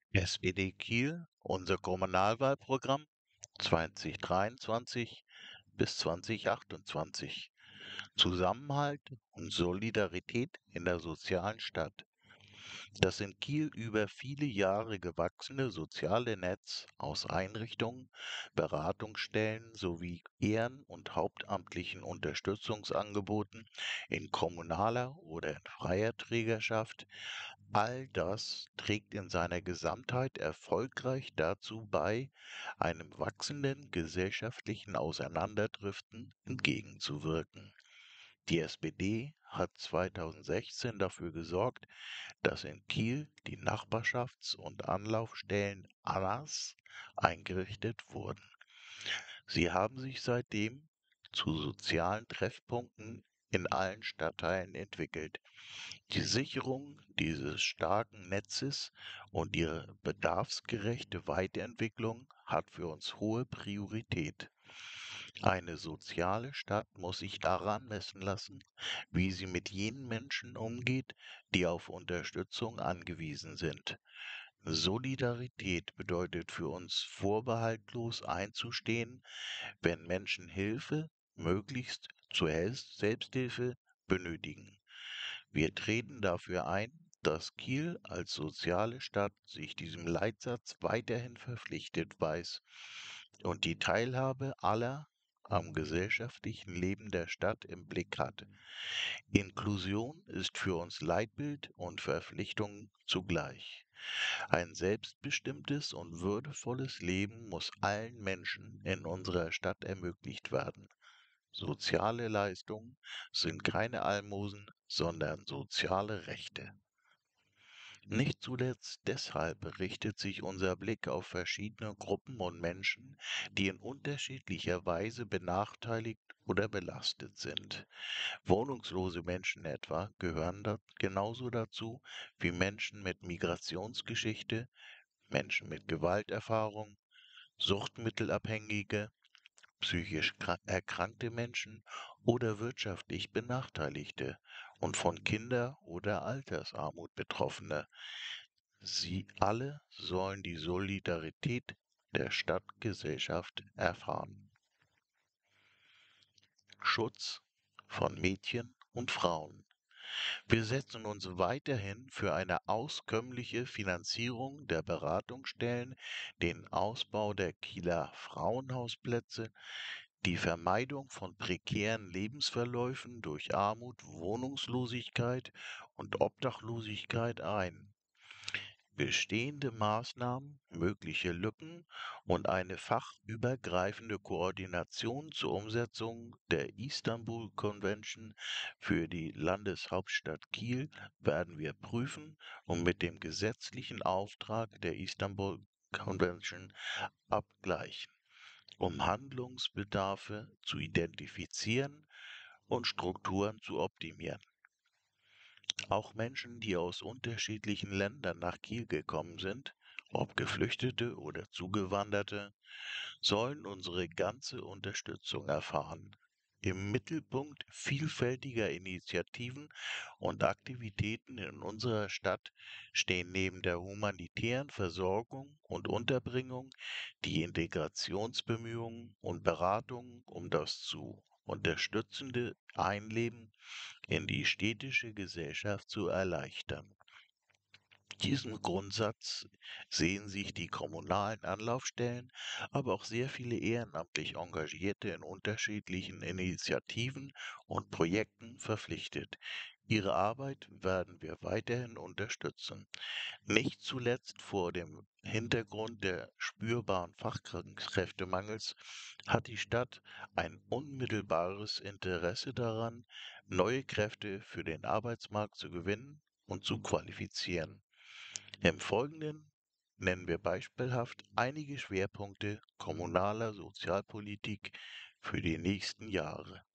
SPD Kiel, unser Kommunalwahlprogramm 2023 bis 2028. Zusammenhalt und Solidarität in der sozialen Stadt. Das in Kiel über viele Jahre gewachsene soziale Netz aus Einrichtungen, Beratungsstellen sowie ehren- und hauptamtlichen Unterstützungsangeboten in kommunaler oder in freier Trägerschaft, all das trägt in seiner Gesamtheit erfolgreich dazu bei, einem wachsenden gesellschaftlichen Auseinanderdriften entgegenzuwirken. Die SPD hat 2016 dafür gesorgt, dass in Kiel die Nachbarschafts- und Anlaufstellen ANAS eingerichtet wurden. Sie haben sich seitdem zu sozialen Treffpunkten in allen Stadtteilen entwickelt. Die Sicherung dieses starken Netzes und ihre bedarfsgerechte Weiterentwicklung hat für uns hohe Priorität. Eine soziale Stadt muss sich daran messen lassen, wie sie mit jenen Menschen umgeht, die auf Unterstützung angewiesen sind. Solidarität bedeutet für uns vorbehaltlos einzustehen, wenn Menschen Hilfe, möglichst zur Selbsthilfe, benötigen. Wir treten dafür ein, dass Kiel als soziale Stadt sich diesem Leitsatz weiterhin verpflichtet weiß und die Teilhabe aller am gesellschaftlichen Leben der Stadt im Blick hat. Inklusion ist für uns Leitbild und Verpflichtung zugleich. Ein selbstbestimmtes und würdevolles Leben muss allen Menschen in unserer Stadt ermöglicht werden. Soziale Leistungen sind keine Almosen, sondern soziale Rechte. Nicht zuletzt deshalb richtet sich unser Blick auf verschiedene Gruppen und Menschen, die in unterschiedlicher Weise benachteiligt oder belastet sind. Wohnungslose Menschen etwa gehören genauso dazu wie Menschen mit Migrationsgeschichte, Menschen mit Gewalterfahrung, Suchtmittelabhängige, psychisch erkrankte Menschen oder wirtschaftlich Benachteiligte und von Kinder- oder Altersarmut Betroffene. Sie alle sollen die Solidarität der Stadtgesellschaft erfahren. Schutz von Mädchen und Frauen. Wir setzen uns weiterhin für eine auskömmliche Finanzierung der Beratungsstellen, den Ausbau der Kieler Frauenhausplätze, die Vermeidung von prekären Lebensverläufen durch Armut, Wohnungslosigkeit und Obdachlosigkeit ein. Bestehende Maßnahmen, mögliche Lücken und eine fachübergreifende Koordination zur Umsetzung der Istanbul Convention für die Landeshauptstadt Kiel werden wir prüfen und mit dem gesetzlichen Auftrag der Istanbul Convention abgleichen, um Handlungsbedarfe zu identifizieren und Strukturen zu optimieren. Auch Menschen, die aus unterschiedlichen Ländern nach Kiel gekommen sind, ob Geflüchtete oder Zugewanderte, sollen unsere ganze Unterstützung erfahren. Im Mittelpunkt vielfältiger Initiativen und Aktivitäten in unserer Stadt stehen neben der humanitären Versorgung und Unterbringung die Integrationsbemühungen und Beratungen, um das zu unterstützende Einleben in die städtische Gesellschaft zu erleichtern. Diesem Grundsatz sehen sich die kommunalen Anlaufstellen, aber auch sehr viele ehrenamtlich Engagierte in unterschiedlichen Initiativen und Projekten verpflichtet. Ihre Arbeit werden wir weiterhin unterstützen. Nicht zuletzt vor dem Hintergrund der spürbaren Fachkräftemangels hat die Stadt ein unmittelbares Interesse daran, neue Kräfte für den Arbeitsmarkt zu gewinnen und zu qualifizieren. Im Folgenden nennen wir beispielhaft einige Schwerpunkte kommunaler Sozialpolitik für die nächsten Jahre.